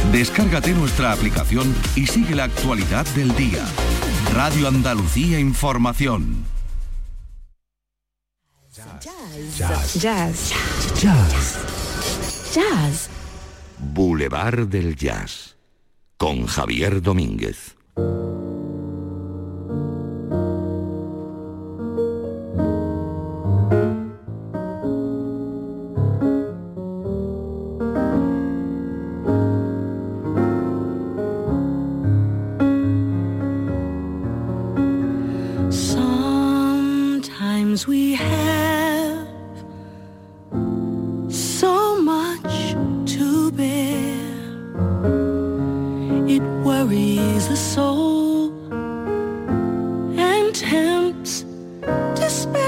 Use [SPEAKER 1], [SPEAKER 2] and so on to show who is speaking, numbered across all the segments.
[SPEAKER 1] Descárgate nuestra aplicación y sigue la actualidad del día. Radio Andalucía Información.
[SPEAKER 2] Jazz.
[SPEAKER 1] Boulevard del Jazz. Con Javier Domínguez.
[SPEAKER 3] Sometimes we have so much to bear. It worries the soul and tempts despair.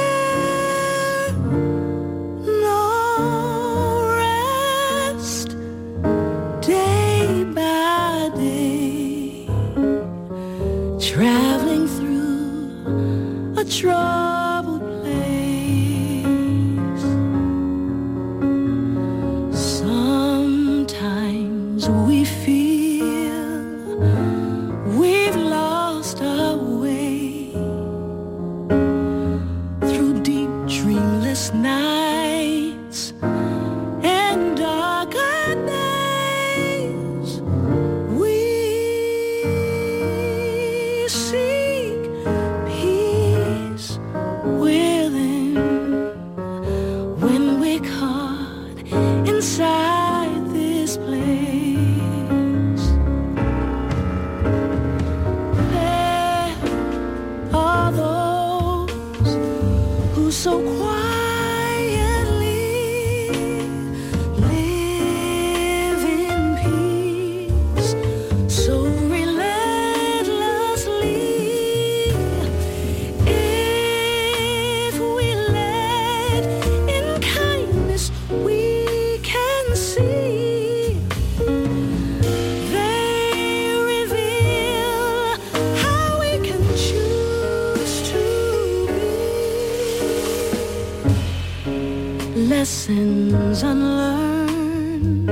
[SPEAKER 3] No rest, day by day, traveling through a troubled place. Sometimes we feel we've lost our way through deep dreamless nights and darker days. We seek peace within when we're caught inside this place. There are those who so quietly live in peace, so relentlessly. If we let in kindness, we can see they reveal how we can choose to be. Lessons unlearned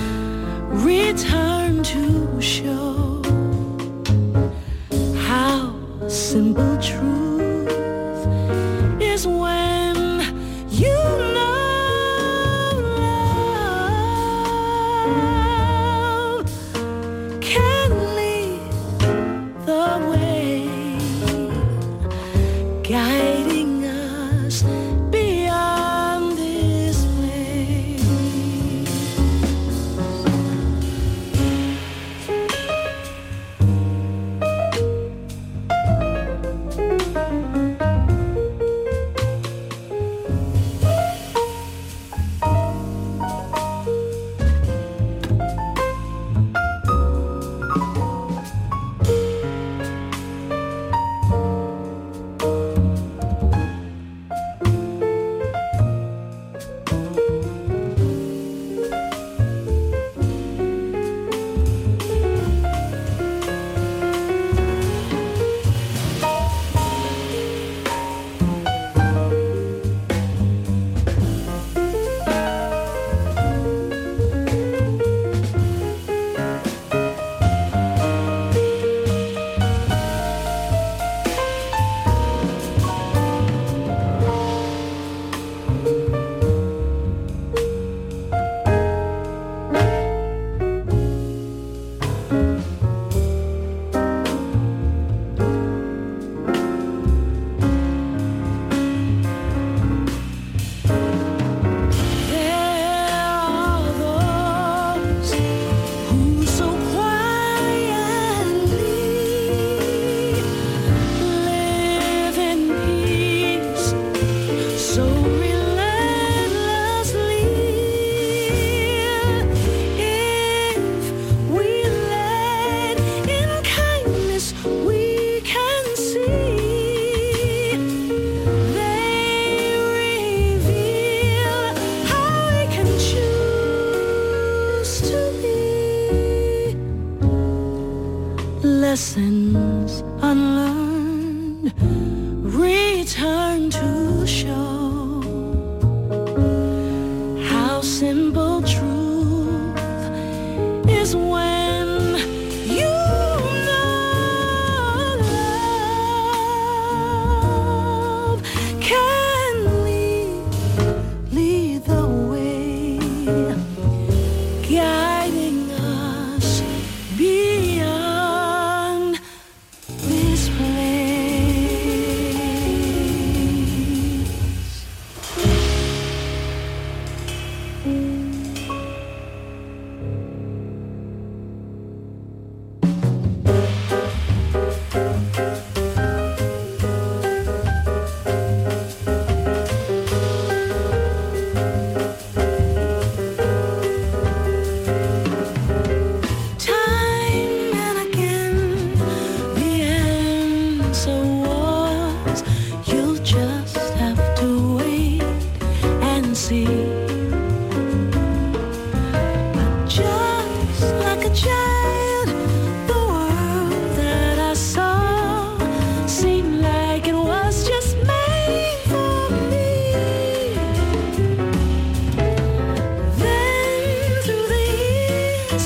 [SPEAKER 3] return to show how simple truth is when you know love can lead the way, guiding us beyond this place. Lessons unlearned return to show how simple truth is when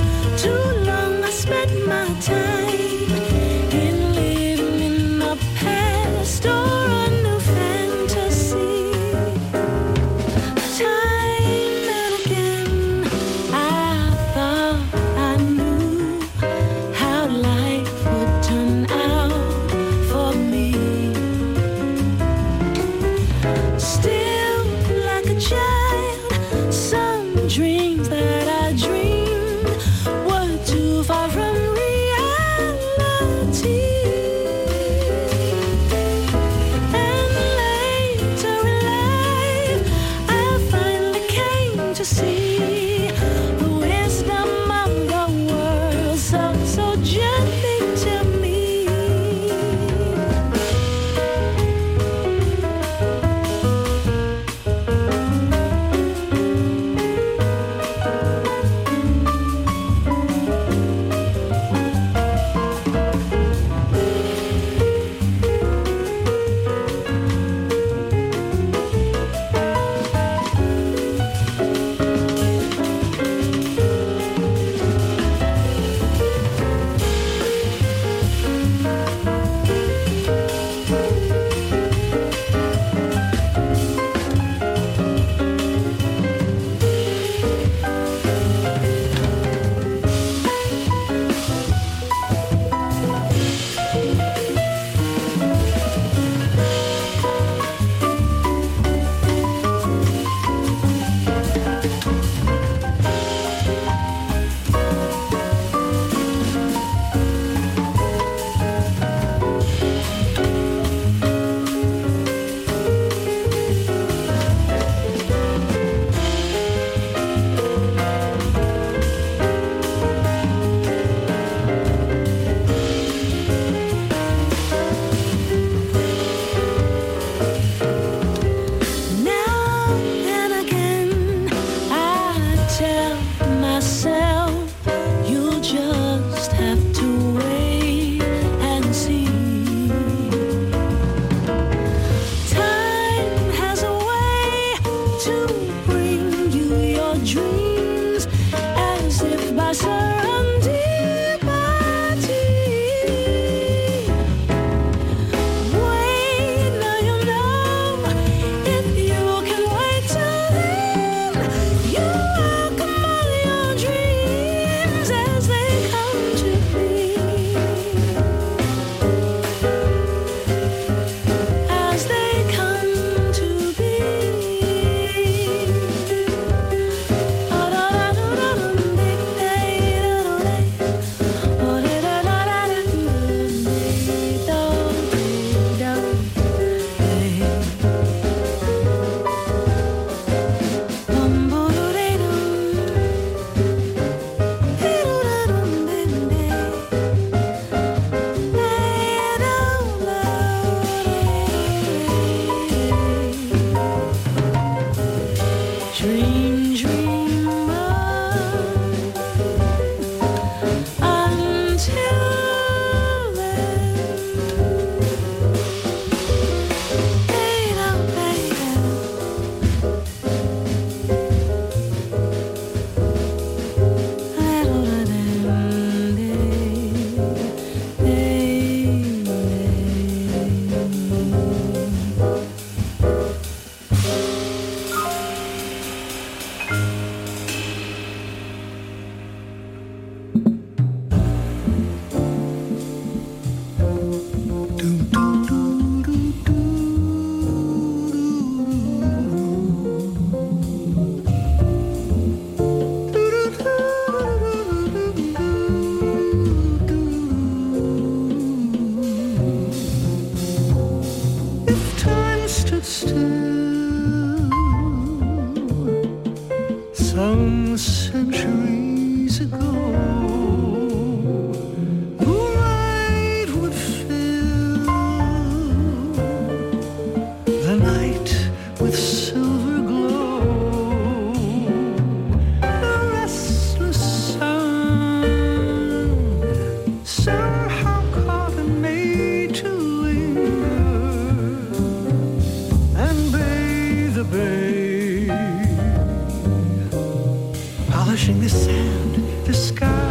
[SPEAKER 2] polishing the sand, the sky.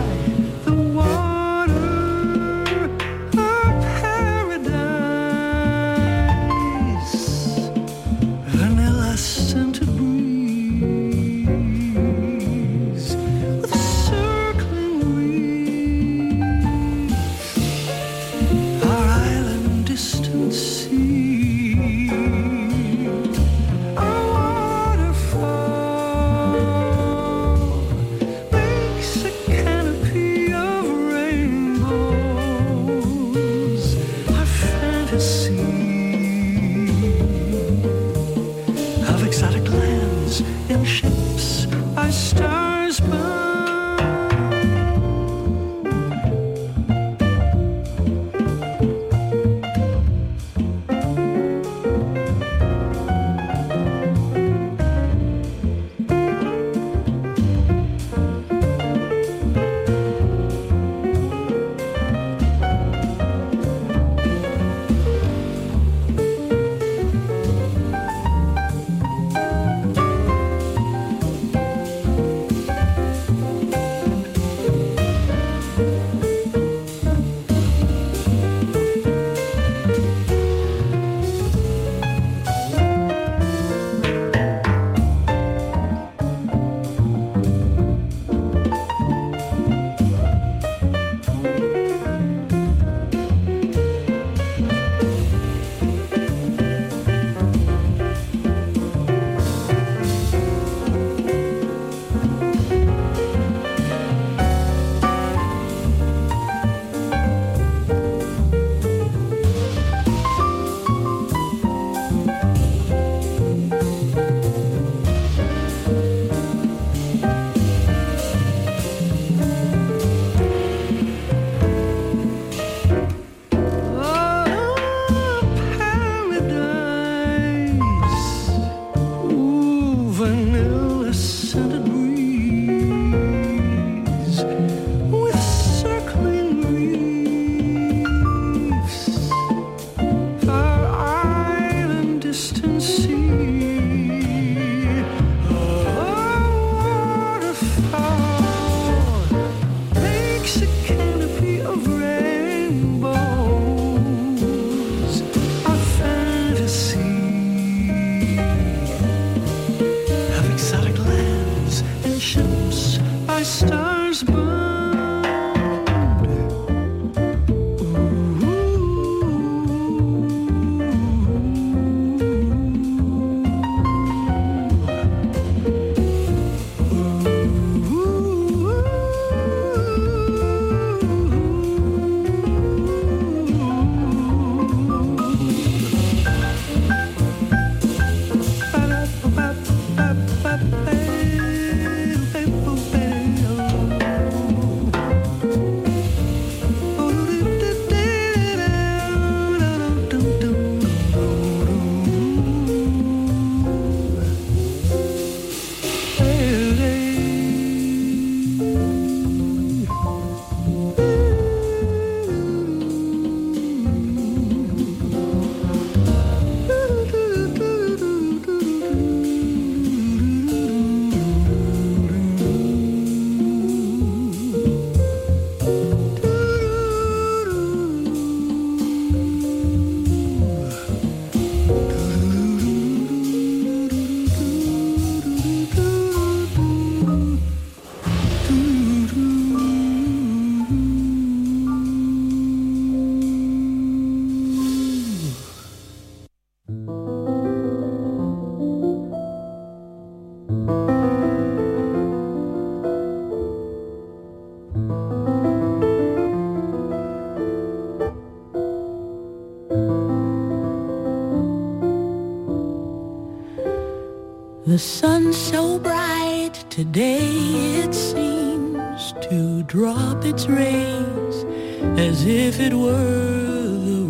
[SPEAKER 3] The sun so bright today it seems to drop its rays as if it were the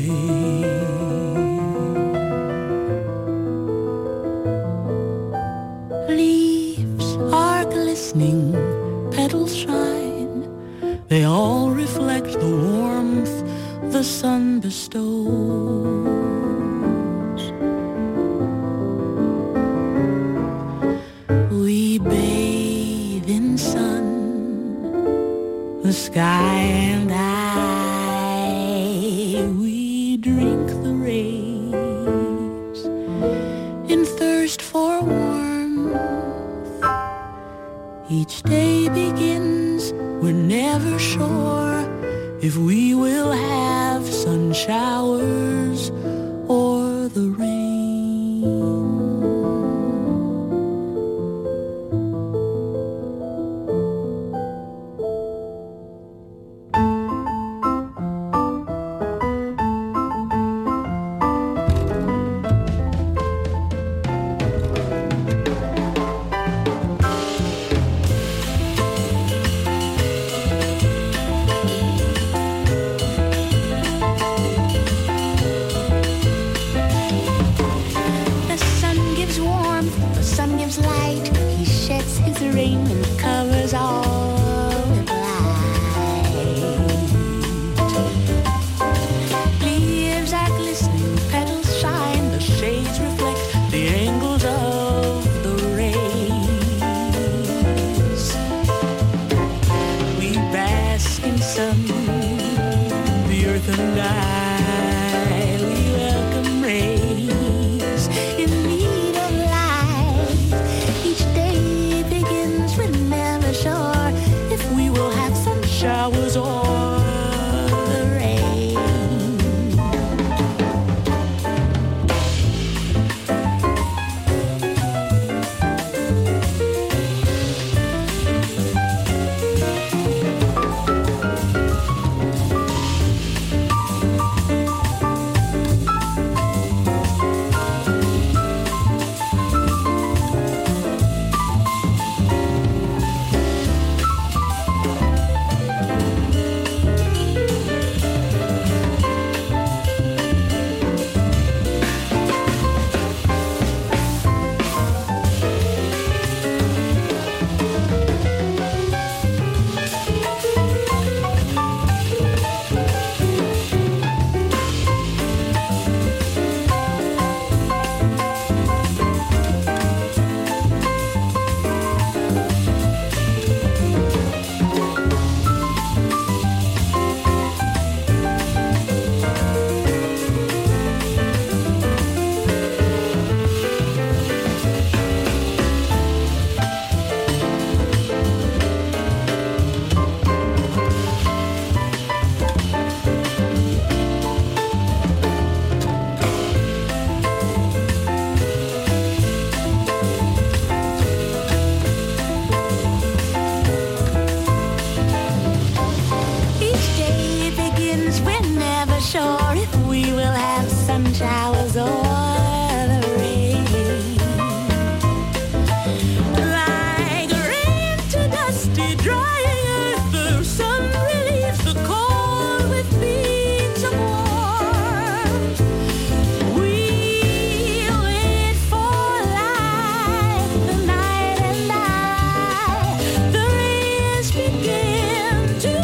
[SPEAKER 3] rain. Leaves are glistening, petals shine, they all reflect the warmth the sun bestows. We bathe in sun, the sky and I, we drink the rays in thirst for warmth. Each day begins, we're never sure if we will have sun showers or the rain.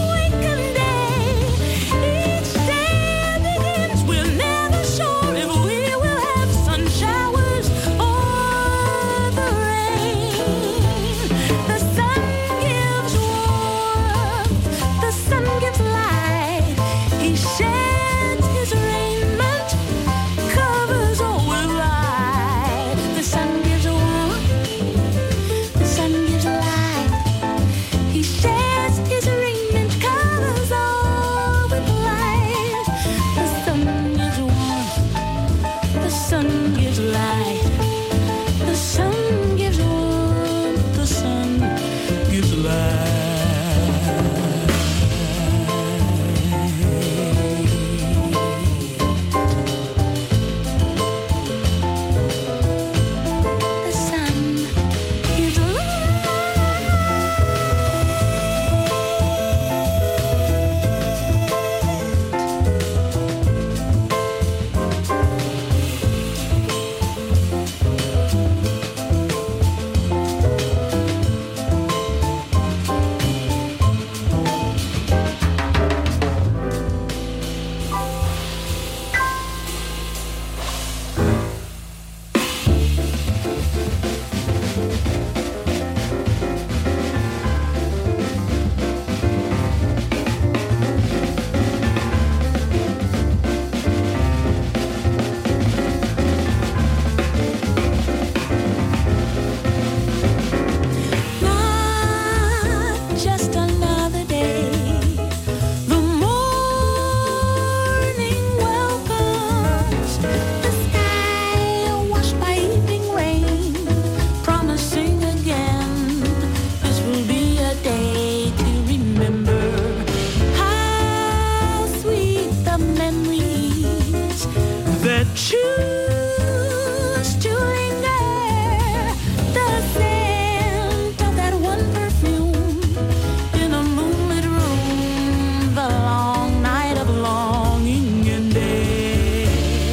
[SPEAKER 2] If we
[SPEAKER 3] choose to linger, the scent of that one perfume in a moonlit room, the long night of longing and day.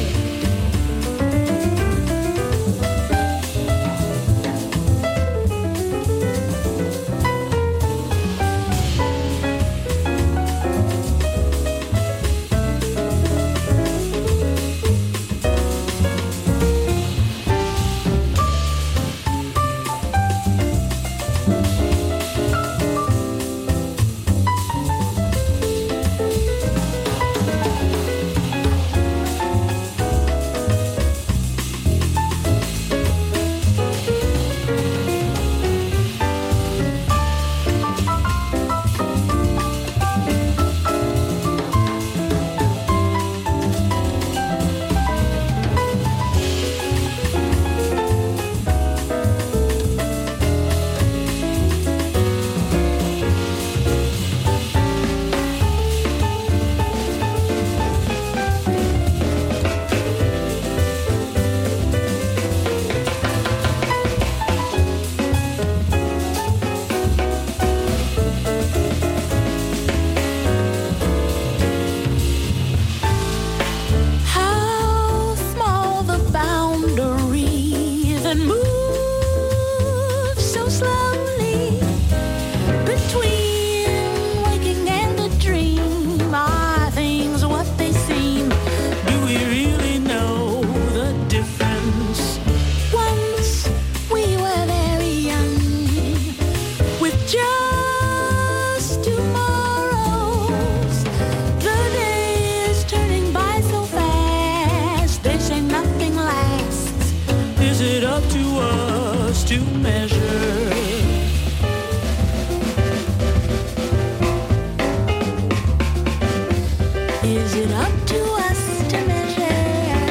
[SPEAKER 3] How small the boundary that moves so slowly between waking and the dream. Are things what they seem? Do we really know the difference? Once we were very young, with just tomorrows. The day is turning by so fast. They say nothing lasts. Is it up to us to measure? Is it up to us to measure?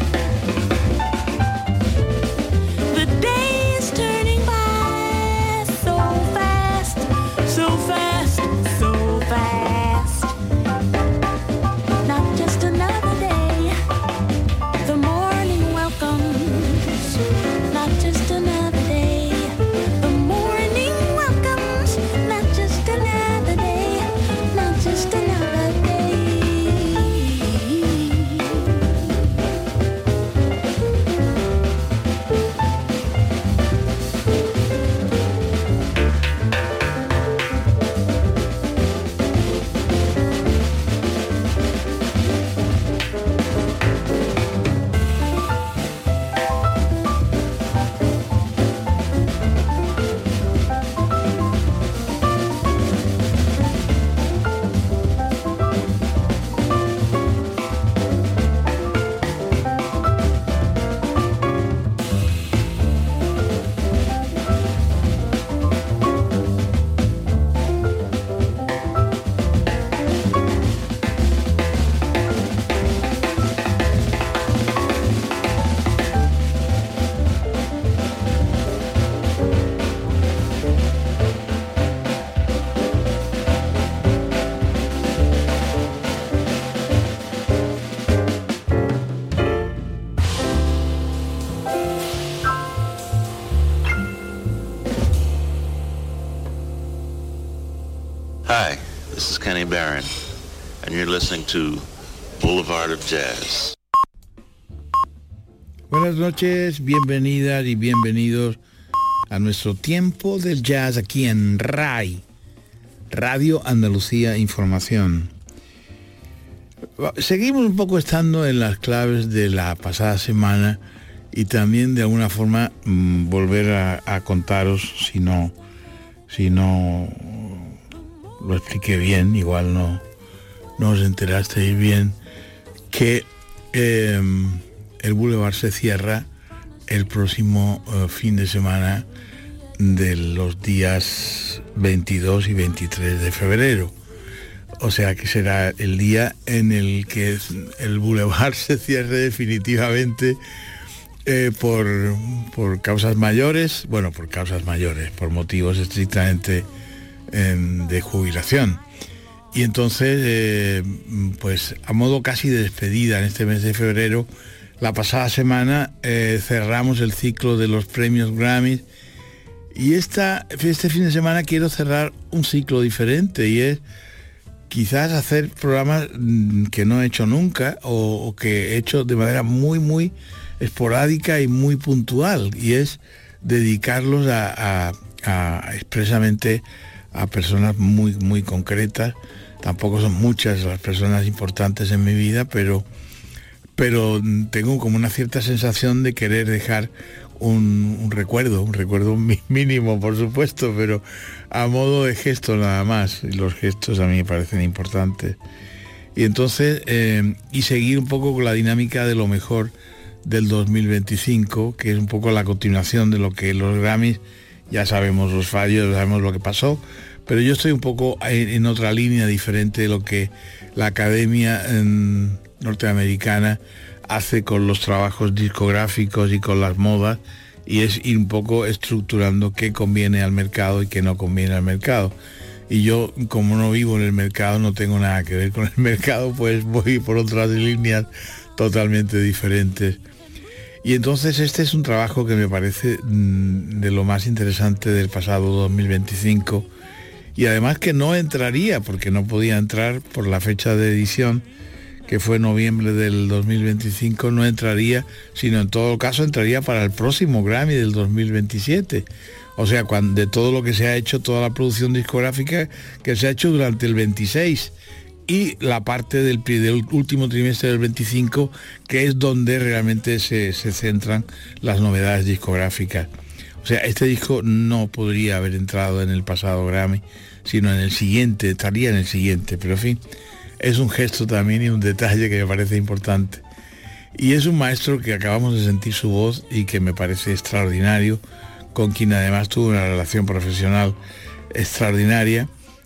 [SPEAKER 3] The day is turning by so fast, so fast, so fast. Not just another day. The morning welcomes. Not just another day. The morning welcomes. Not just another day. Not just another day.
[SPEAKER 2] Hi, this is Kenny Barron, and you're listening to Boulevard of Jazz.
[SPEAKER 4] Buenas noches, bienvenidas y bienvenidos a nuestro tiempo del jazz aquí en RAI, Radio Andalucía Información. Seguimos un poco estando en las claves de la pasada semana y también de alguna forma volver a contaros, si no lo expliqué bien, igual no os enterasteis bien, que el Boulevard se cierra el próximo fin de semana de los días 22 y 23 de febrero. O sea que será el día en el que el Boulevard se cierre definitivamente por causas mayores, por motivos estrictamente de jubilación. Y entonces, pues a modo casi de despedida en este mes de febrero, la pasada semana cerramos el ciclo de los premios Grammy y este fin de semana quiero cerrar un ciclo diferente y es quizás hacer programas que no he hecho nunca o que he hecho de manera muy, muy esporádica y muy puntual, y es dedicarlos a expresamente a personas muy, muy concretas. Tampoco son muchas las personas importantes en mi vida, pero tengo como una cierta sensación de querer dejar un recuerdo mínimo, por supuesto, pero a modo de gesto nada más, y los gestos a mí me parecen importantes. Y entonces, y seguir un poco con la dinámica de lo mejor del 2025, que es un poco la continuación de lo que los Grammys, ya sabemos los fallos, ya sabemos lo que pasó, pero yo estoy un poco en otra línea diferente de lo que la Academia norteamericana hace con los trabajos discográficos y con las modas, y es ir un poco estructurando qué conviene al mercado y qué no conviene al mercado. Y yo, como no vivo en el mercado, no tengo nada que ver con el mercado, pues voy por otras líneas totalmente diferentes. Y entonces este es un trabajo que me parece de lo más interesante del pasado 2025, y además que no entraría, porque no podía entrar por la fecha de edición, que fue noviembre del 2025, no entraría, sino en todo caso entraría para el próximo Grammy del 2027. O sea, de todo lo que se ha hecho, toda la producción discográfica que se ha hecho durante el 26 y la parte del último trimestre del 25, que es donde realmente se centran las novedades discográficas. O sea, este disco no podría haber entrado en el pasado Grammy, sino en el siguiente, estaría en el siguiente, pero en fin, es un gesto también y un detalle que me parece importante. Y es un maestro que acabamos de sentir su voz y que me parece extraordinario, con quien además tuve una relación profesional extraordinaria,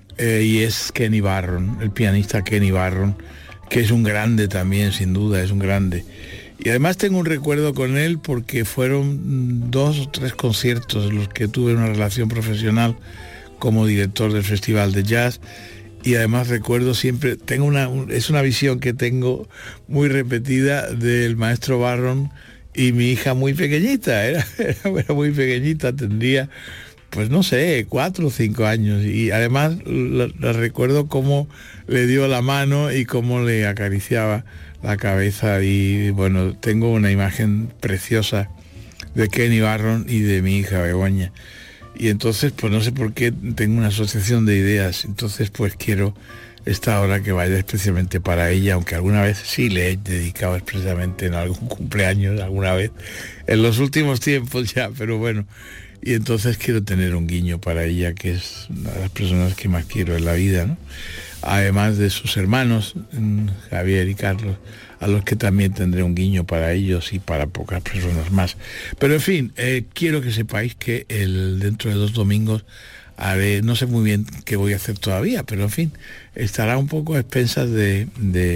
[SPEAKER 4] y es Kenny Barron, el pianista Kenny Barron, que es un grande también, sin duda, es un grande. Y además tengo un recuerdo con él porque fueron 2 o 3 conciertos en los que tuve una relación profesional como director del Festival de Jazz, y además recuerdo siempre, es una visión que tengo muy repetida del maestro Barron y mi hija muy pequeñita, era muy pequeñita, tendría, pues no sé, 4 o 5 años, y además la recuerdo cómo le dio la mano y cómo le acariciaba la cabeza, y bueno, tengo una imagen preciosa de Kenny Barron y de mi hija Begoña. Y entonces, pues no sé por qué tengo una asociación de ideas, entonces pues quiero esta hora que vaya especialmente para ella, aunque alguna vez sí le he dedicado expresamente en algún cumpleaños, alguna vez, en los últimos tiempos ya, pero bueno. Y entonces quiero tener un guiño para ella, que es una de las personas que más quiero en la vida, ¿no? Además de sus hermanos, Javier y Carlos, a los que también tendré un guiño para ellos y para pocas personas más. Pero en fin, quiero que sepáis que dentro de 2 domingos haré, no sé muy bien qué voy a hacer todavía, pero en fin, estará un poco a expensas de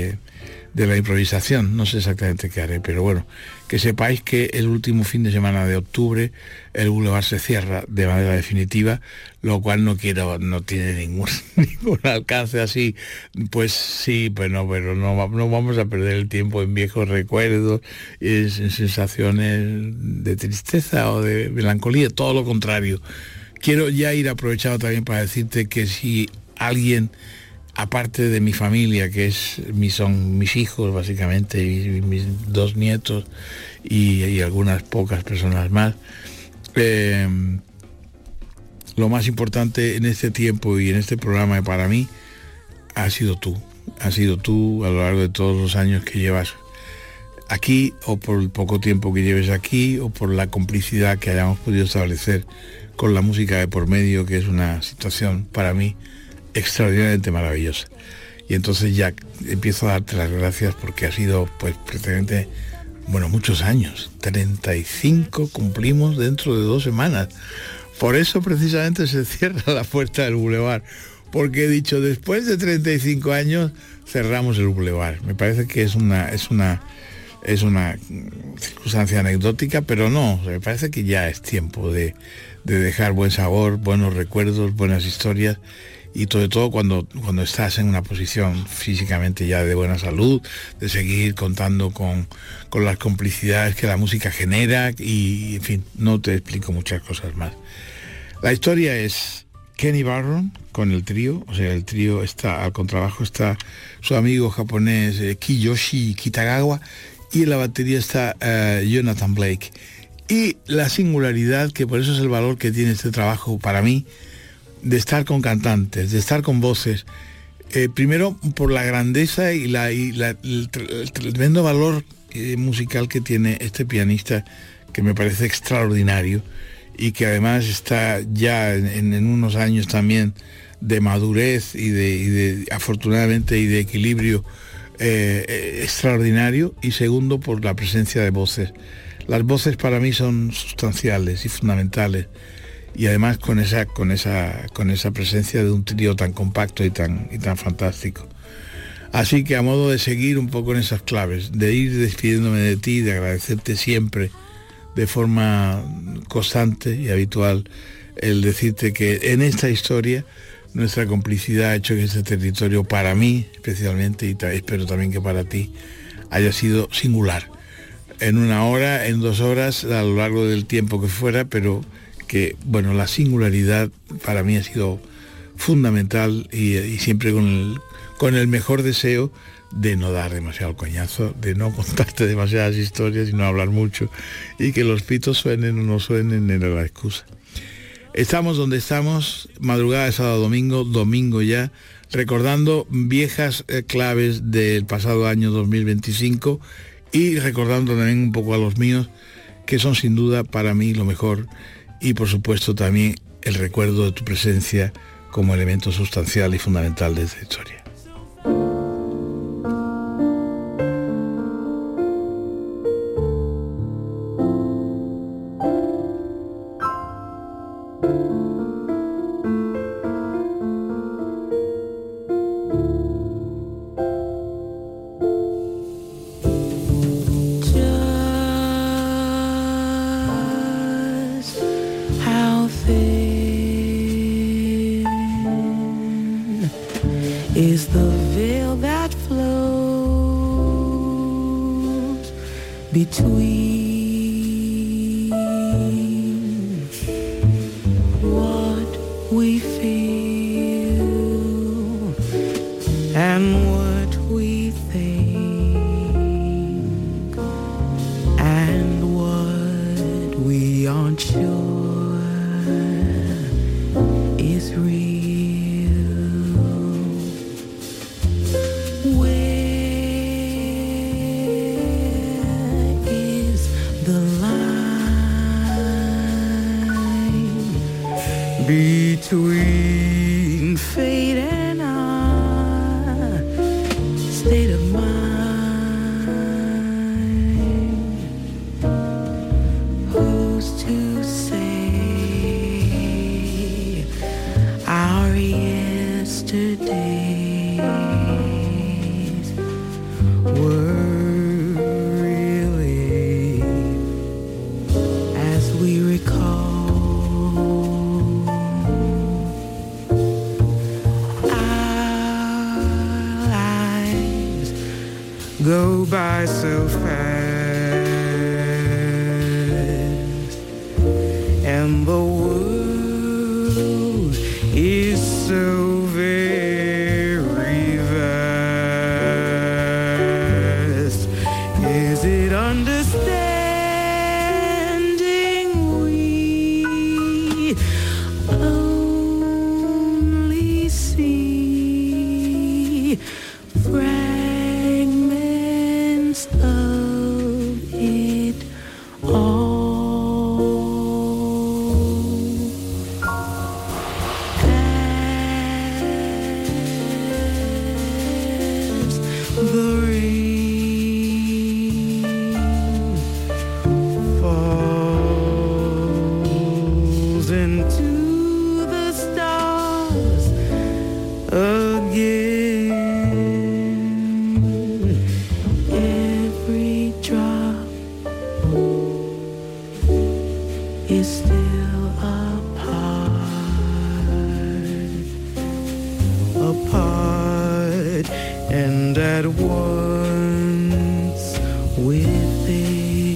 [SPEAKER 4] la improvisación, no sé exactamente qué haré, pero bueno, que sepáis que el último fin de semana de octubre el Boulevard se cierra de manera definitiva, lo cual no tiene ningún alcance así, pues sí, pero no vamos a perder el tiempo en viejos recuerdos, en sensaciones de tristeza o de melancolía, todo lo contrario. Quiero ya ir aprovechado también para decirte que si alguien, aparte de mi familia, que son mis hijos básicamente, y mis 2 nietos y algunas pocas personas más, lo más importante en este tiempo y en este programa para mí has sido tú a lo largo de todos los años que llevas aquí, o por el poco tiempo que lleves aquí, o por la complicidad que hayamos podido establecer con la música de por medio, que es una situación para mí extraordinariamente maravillosa. Y entonces ya empiezo a darte las gracias porque ha sido pues prácticamente, muchos años, 35 cumplimos dentro de 2 semanas. Por eso precisamente se cierra la puerta del Boulevard, porque he dicho, después de 35 años cerramos el Boulevard. Me parece que es una circunstancia anecdótica, pero no, me parece que ya es tiempo de dejar buen sabor, buenos recuerdos, buenas historias, y sobre todo cuando estás en una posición físicamente ya de buena salud, de seguir contando con las complicidades que la música genera y, en fin, no te explico muchas cosas más. La historia es Kenny Barron con el trío, o sea, el trío está al contrabajo, está su amigo japonés Kiyoshi Kitagawa, y en la batería está Jonathan Blake. Y la singularidad, que por eso es el valor que tiene este trabajo para mí, de estar con cantantes, de estar con voces, primero por la grandeza y el tremendo valor musical que tiene este pianista, que me parece extraordinario, y que además está ya en unos años también de madurez y de afortunadamente y de equilibrio extraordinario. Y segundo, por la presencia de voces. Las voces para mí son sustanciales y fundamentales, y además con esa presencia de un trío tan compacto y tan fantástico. Así que, a modo de seguir un poco en esas claves, de ir despidiéndome de ti, de agradecerte siempre de forma constante y habitual, el decirte que en esta historia nuestra complicidad ha hecho que este territorio, para mí especialmente, y espero también que para ti, haya sido singular. En 1 hora, en 2 horas, a lo largo del tiempo que fuera, pero que, bueno, la singularidad para mí ha sido fundamental, y siempre con el mejor deseo de no dar demasiado coñazo, de no contarte demasiadas historias y no hablar mucho, y que los pitos suenen o no suenen en la excusa. Estamos donde estamos, madrugada de sábado domingo ya, recordando viejas claves del pasado año 2025, y recordando también un poco a los míos, que son sin duda para mí lo mejor, y por supuesto también el recuerdo de tu presencia como elemento sustancial y fundamental de esta historia.
[SPEAKER 3] Is the veil that flows between what we feel and what we think and what we aren't sure is real. Between fate and our state of mind, who's to say our yesterdays were really as we recall? Go by so fast, and the world is so very vast. Is it understanding we only see fragments of it all? As the rain falls into the stars again, every
[SPEAKER 5] and at once with thee.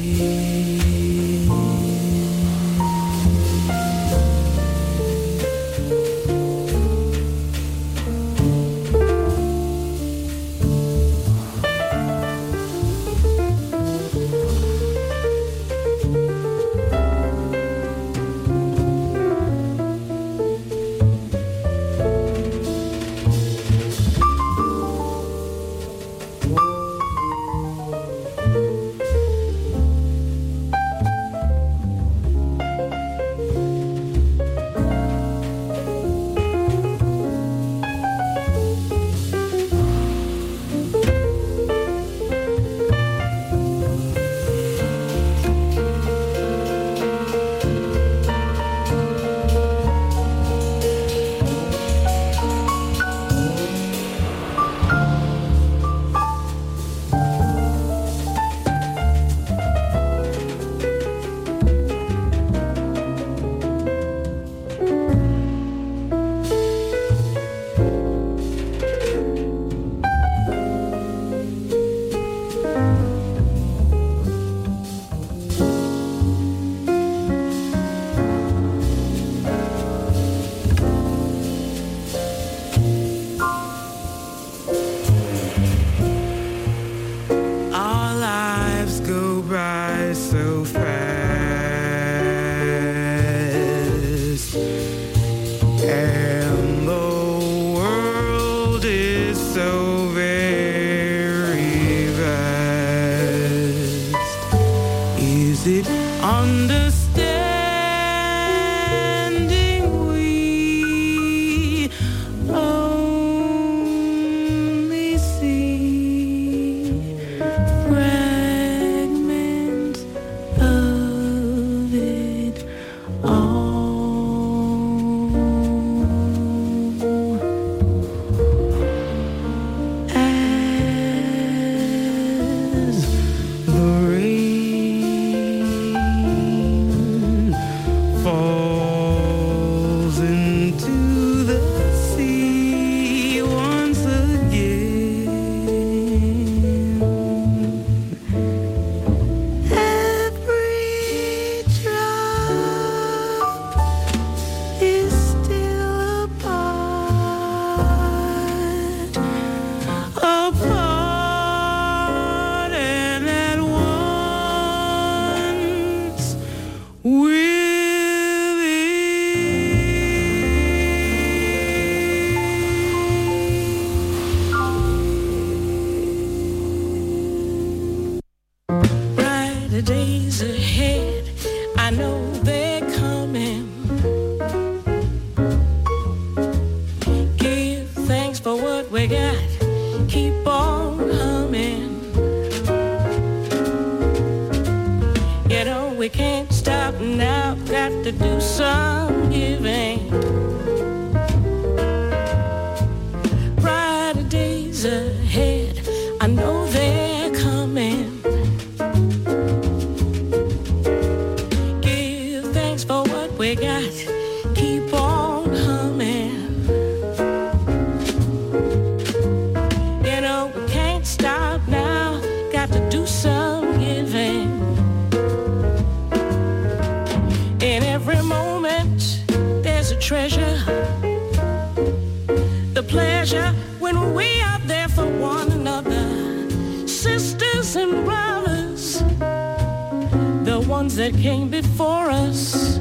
[SPEAKER 3] That came before us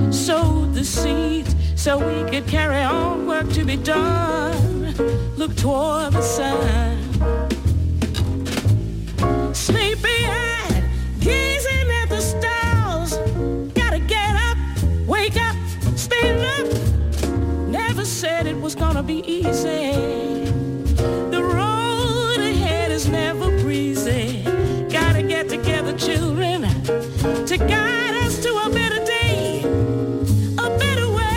[SPEAKER 3] sowed the seed so we could carry on work to be done. Look toward the sun, sleepy-eyed, gazing at the stars. Gotta get up, wake up, stand up. Never said it was gonna be easy. The road ahead is never breezy. Gotta get together, children, to guide us to a better day, a better way.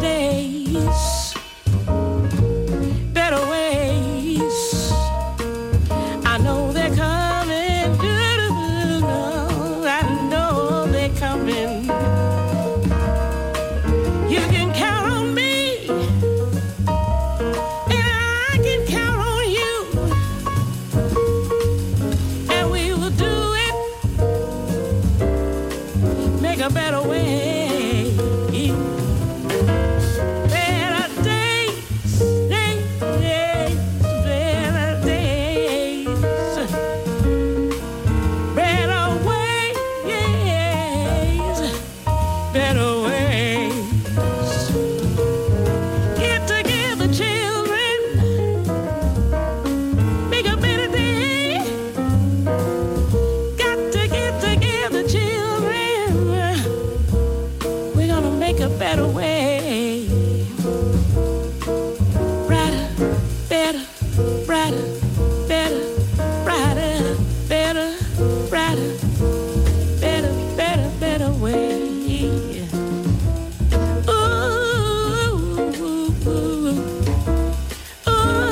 [SPEAKER 3] days, better ways. I know they're coming. I know they're coming. You can count on me, and I can count on you, and we will do it. Make a better way. Better way, brighter, better, brighter, better, brighter, better, brighter, better, better, better way. Ooh, ooh, ooh, ooh,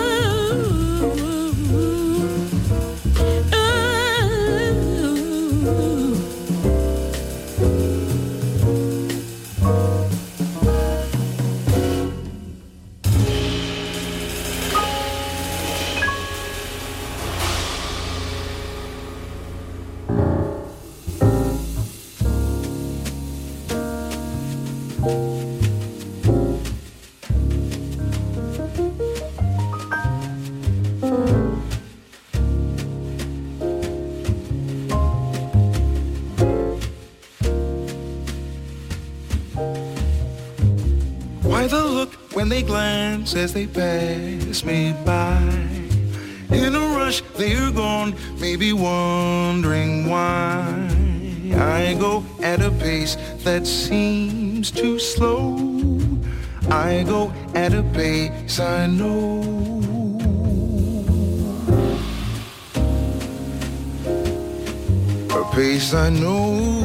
[SPEAKER 6] Why the look when they glance as they pass me by? In a rush, they're gone, maybe wondering why. I go at a pace that seems too slow. I go at a pace I know. A pace I know.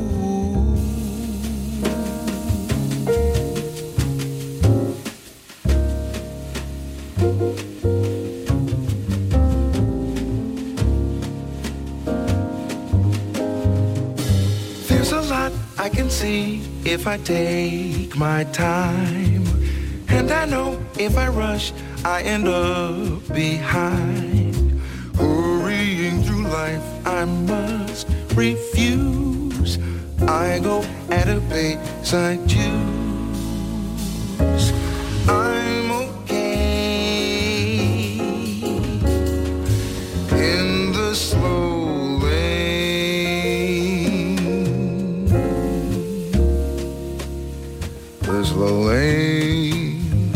[SPEAKER 6] I can see if I take my time, and I know if I rush, I end up behind. Hurrying through life, I must refuse. I go at a pace I choose. I'm okay in the slow. Slow lane.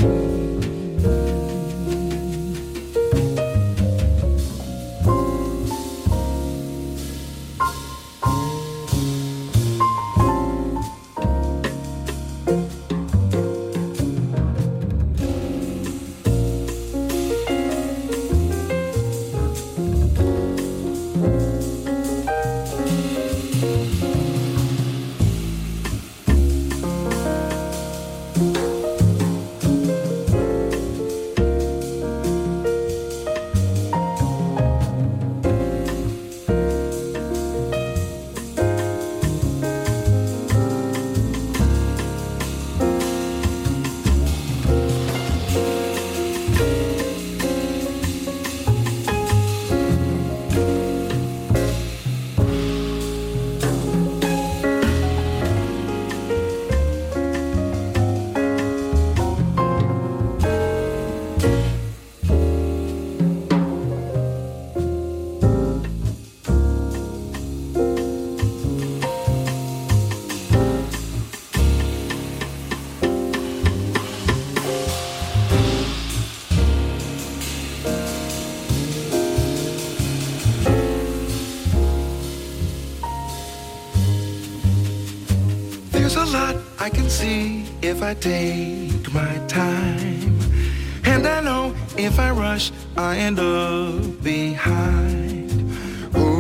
[SPEAKER 6] I can see if I take my time, and I know if I rush, I end up behind.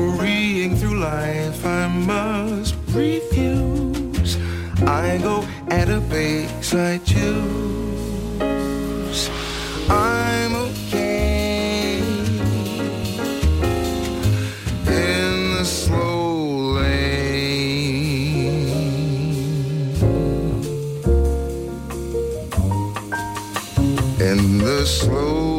[SPEAKER 6] Hurrying through life, I must refuse. I go at a pace I choose. I'm okay in the slow lane. In the slow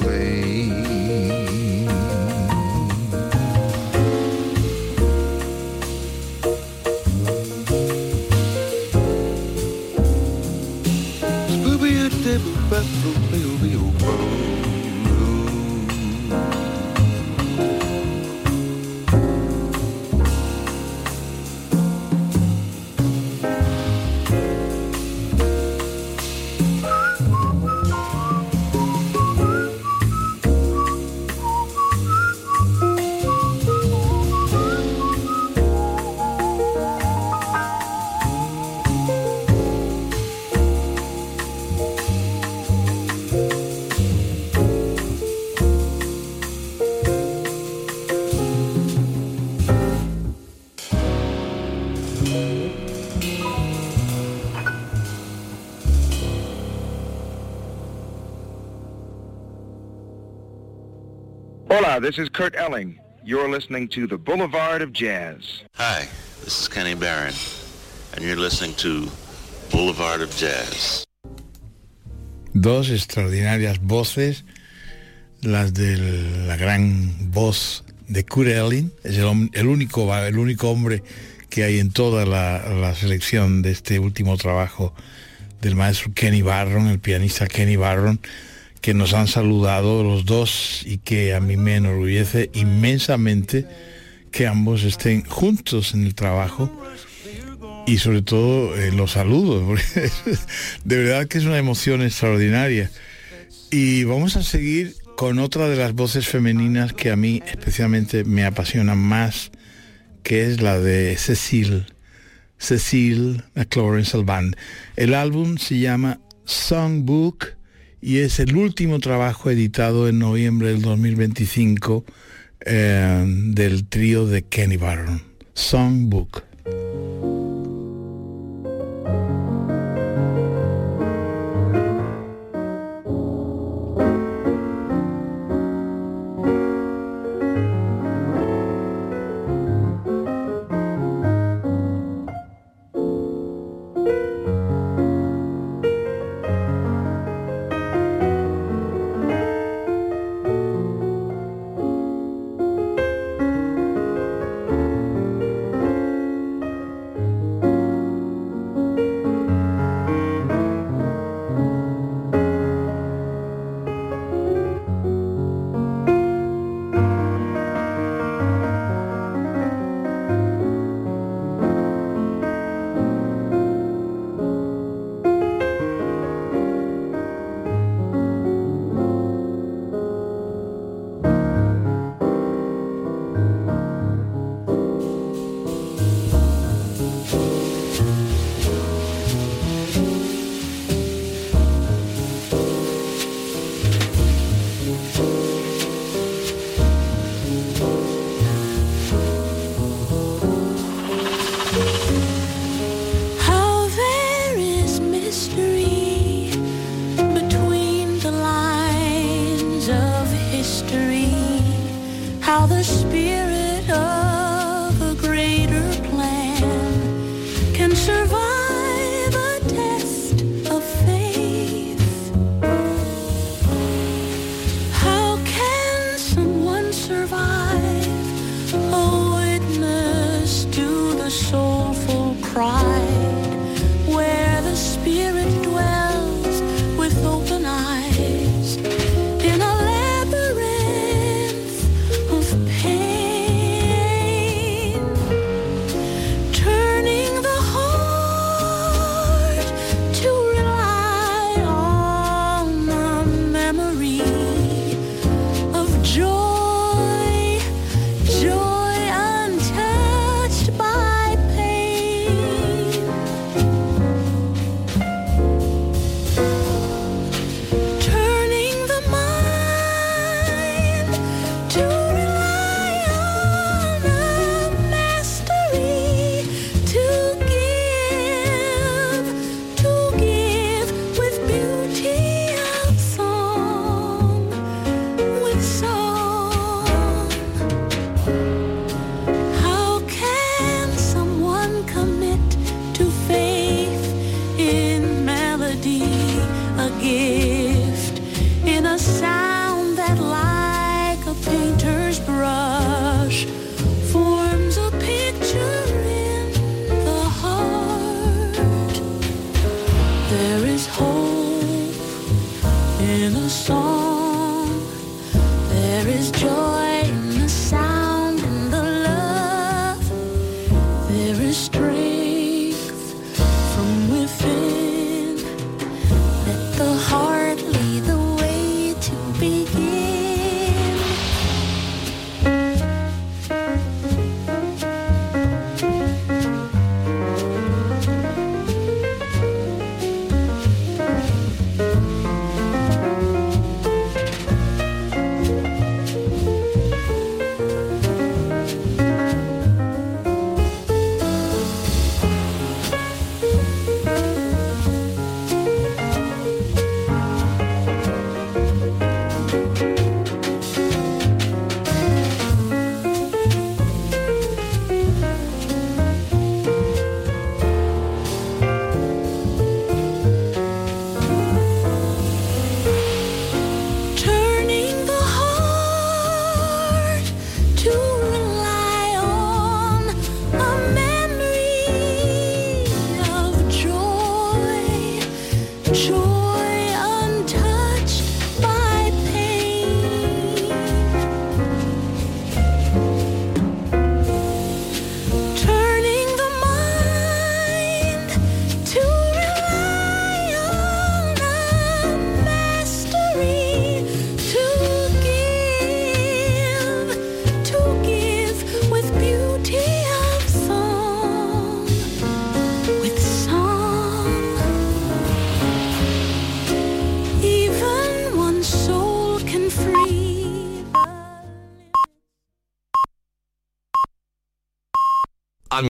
[SPEAKER 7] Hola, this is Kurt Elling. You're listening to the Boulevard of Jazz.
[SPEAKER 2] Hi, this is Kenny Barron, and you're listening to Boulevard of Jazz.
[SPEAKER 4] Dos extraordinarias voces, las de la gran voz de Kurt Elling, es el único hombre que hay en toda la selección de este último trabajo del maestro Kenny Barron, el pianista Kenny Barron, que nos han saludado los dos y que a mí me enorgullece inmensamente que ambos estén juntos en el trabajo y sobre todo los saludos, porque de verdad que es una emoción extraordinaria. Y vamos a seguir con otra de las voces femeninas que a mí especialmente me apasionan más, que es la de Cecile McLaurin-Salvant. El álbum se llama Songbook y es el último trabajo editado en noviembre del 2025 del trío de Kenny Barron. Songbook.
[SPEAKER 3] a gift, in a sound that like a painter's brush forms a picture in the heart. There is hope in a song, there is joy